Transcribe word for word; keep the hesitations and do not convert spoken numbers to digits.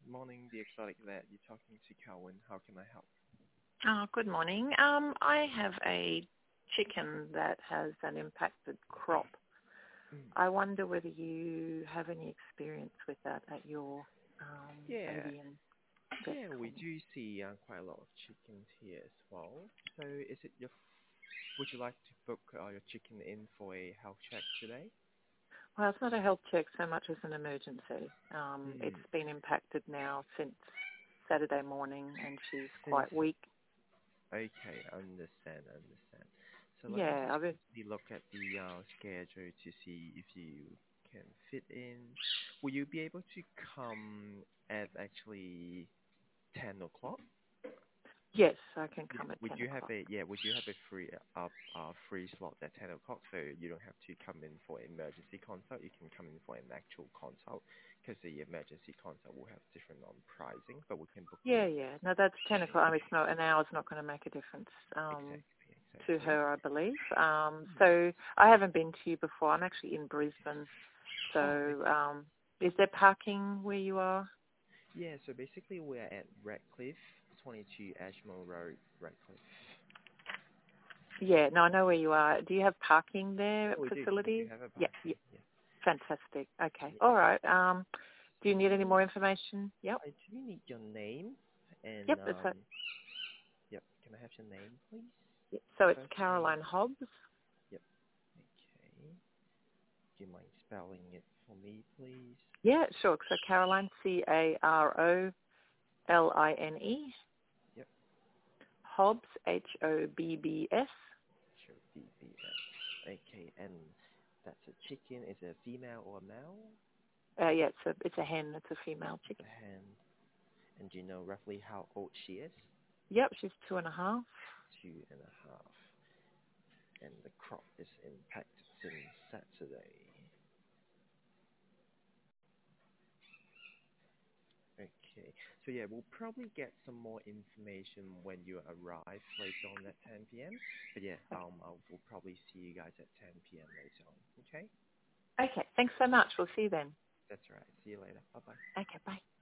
Morning, the exotic vet. You're talking to Calvin. How can I help? Oh, good morning. Um, I have a chicken that has an impacted crop. Mm. I wonder whether you have any experience with that at your um, Yeah, avian vet yeah, we clinic. do see uh, quite a lot of chickens here as well. So, is it your? Would you like to book uh, your chicken in for a health check today? Well, it's not a health check so much as an emergency. Um, it's Mm. been impacted now since Saturday morning, and she's Since quite weak. okay, I understand, I understand. So let me Yeah, just I mean, quickly look at the uh, schedule to see if you can fit in. Will you be able to come at actually ten o'clock? yes, I can Yeah. come at Would ten you have o'clock. a yeah? Would you have a free uh, uh free slot at ten o'clock? So you don't have to come in for emergency consult. You can come in for an actual consult because the emergency consult will have different on pricing, but we can book you Yeah, in. yeah. No, that's ten o'clock. I mean, it's not an hour's not going to make a difference. Um, Exactly, to exactly. her, I believe. Um, so I haven't been to you before. I'm actually in Brisbane. Oh, So okay. um, is there parking where you are? Yeah. So basically, we're at Redcliffe, twenty-two Ashmore Road, Redcliffe. Yeah, no, I know where you are. Do you have parking there Yeah, at we do. We do facilities? have a Yeah, yeah. parking. Yeah. Fantastic. Okay. Yeah. All right. Um, do you need any So more information? Yep. I do need your name and Yep, that's um. it. Yep. Can I have your name, please? Yep. So it's First name. Caroline Hobbs. Yep. Okay. Do you mind spelling it for me, please? Yeah, sure. So Caroline, C A R O L I N E. Yep. Hobbs, H O B B S. Sure. B B S. Okay. And that's a chicken. Is it a female or a male? Uh, yeah, it's a, it's a hen. It's a female It's chicken. a hen. And do you know roughly how old she is? Yep, she's two and a half. Two and a half. And the crop is impacted since Saturday. Okay. So yeah, we'll probably get some more information when you arrive later on at ten p m. But yeah, um, I'll, we'll probably see you guys at ten p m later on. Okay? Okay, thanks so much. We'll see you then. That's right. See you later. Bye bye. Okay, bye.